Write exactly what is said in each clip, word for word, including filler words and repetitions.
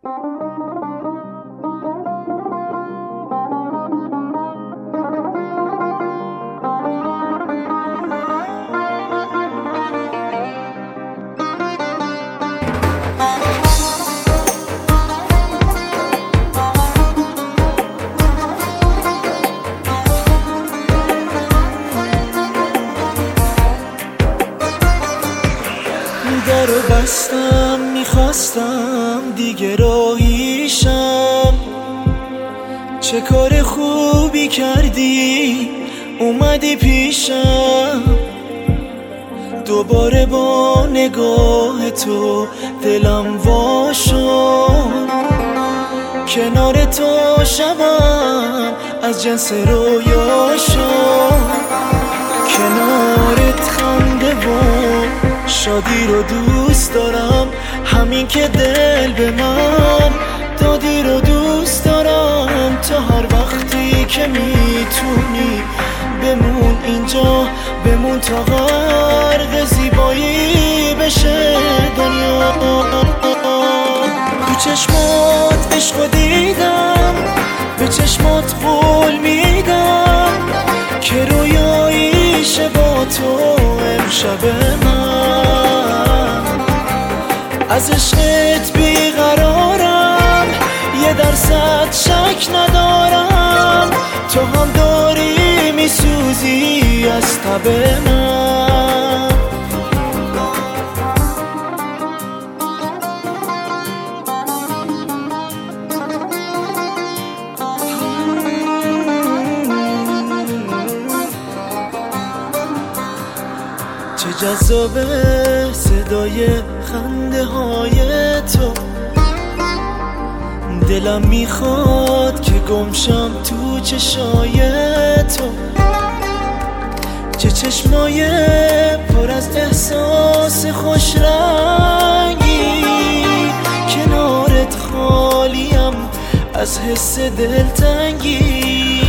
درو بستم میخواستم دیگه راهیشم، چه کار خوبی کردی اومدی پیشم، دوباره با نگاه تو دلم وا شد، کنار تو شبم از جنس رویا شد، کنارت خنده و شادی رو دوست دارم، همین که دل به من دادی رو دوست دارم، تا هر وقتی که میتونی بمون اینجا، بمون تا غرق زیبایی بشه دنیا. تو چشمات عشقو دیدم، به چشمات قول میدم که رویاییشه با تو امشب من، از عشقت بیقرارم، یه درصد شک ندارم، تو هم داری میسوزی از تب من. چه جذابه صدای خنده های تو، دلم میخواد که گمشم تو چشای تو، چه چشمای پر از احساس خوش رنگی، کنارت خالیم از حس دلتنگی،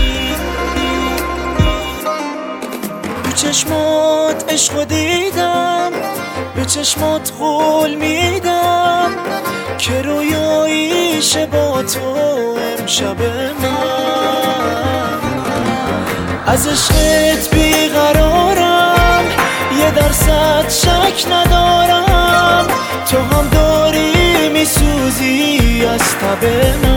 تو چشمات عشقو دیدم، به چشمات قول میدم که رویاییشه با تو امشب من، از عشقت بیقرارم، یه درصد شک ندارم، تو هم داری میسوزی از تب من.